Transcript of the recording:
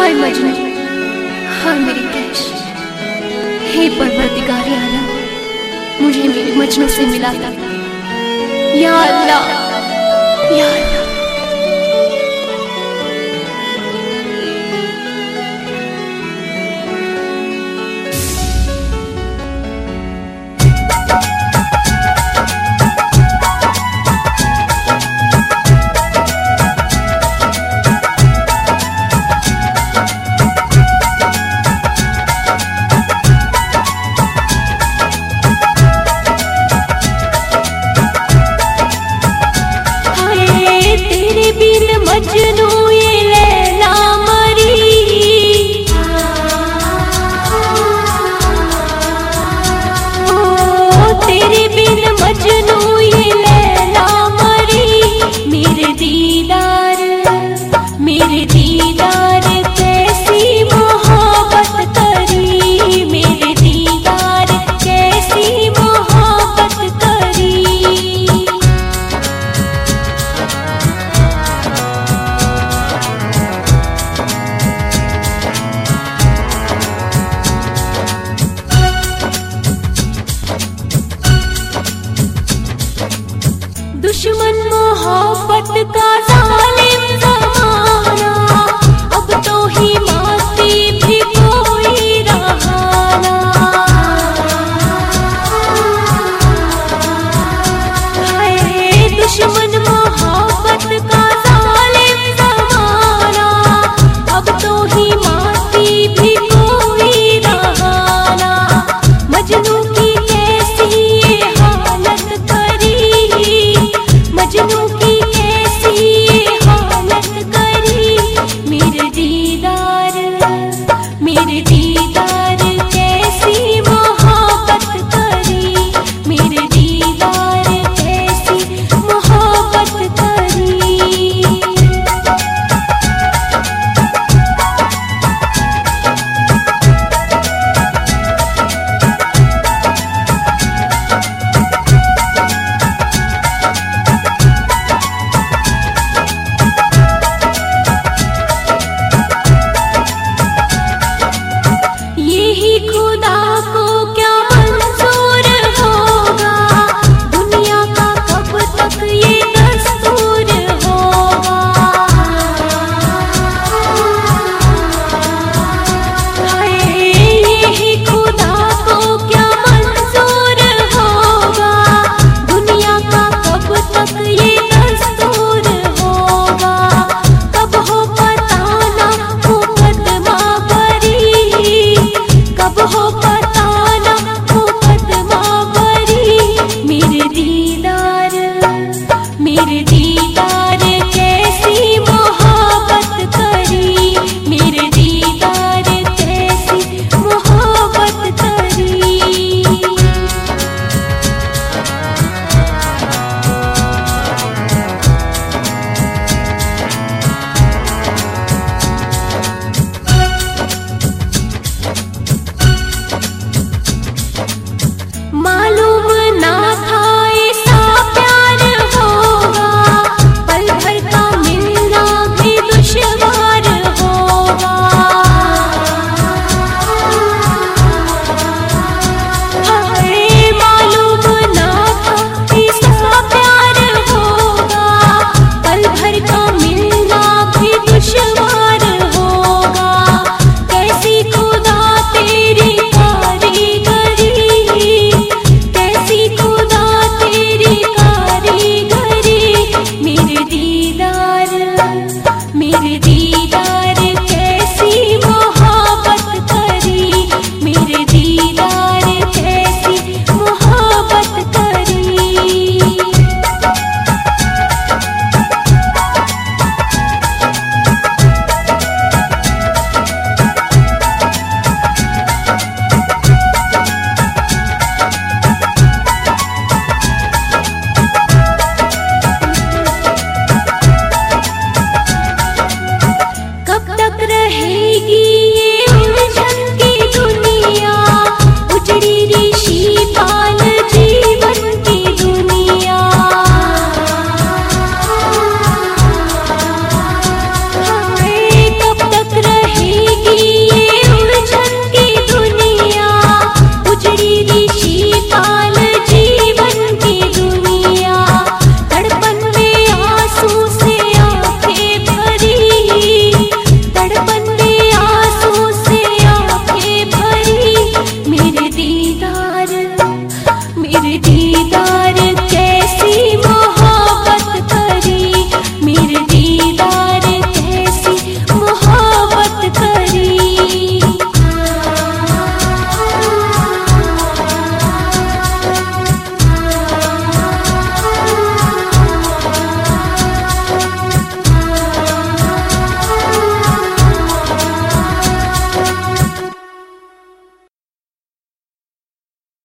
हाय मजनू, हाय मेरी कैश, हे परवरदिगार आलम, मुझे मेरे मजनू से मिला था। या अल्लाह, या अल्लाह। मजनू ये लैला मरी, ओ तेरे बिन मजनू ये लैला मरी। मेरे दीदार कैसी मोहब्बत करी, मेरे दीदार कैसी मोहब्बत करी। दुश्मन मोहब्बत का जालिम ज़माना, अब तो हिमाती भी कोई रहा ना। हाय दुश्मन मोहब्बत का जालिम ज़माना, अब तो हिमाती भी कोई रहा ना। मजनू की कैसी ये हालत करी, मजनू की कैसी ये हालत करी। मेरे दीदार कैसी मोहब्बत करी, मेरे दीदार कैसी मोहब्बत करी। यही खुदा को क्या मंजूर होगा, दुनिया का कब तक ये दस्तूर होगा। हाय यही खुदा को क्या मंजूर होगा, दुनिया का कब तक ये दस्तूर होगा। कब हो पता ना मुकदमा बरी, कब हो पता ना मुकदमा बरी। मेरे दीदार कैसी मोहब्बत करी, मेरे दीदार कैसी मोहब्बत करी। मालूम ना था ऐसा प्यार होगा, पल भर का मिलना भी दुश्वार होगा। हाय मालूम ना था ऐसा प्यार होगा, पल भर का मिलना भी दुश्वार होगा। कैसी खुदा तेरी कारीगरी, कैसी खुदा तेरी कारीगरी। मेरे दीदार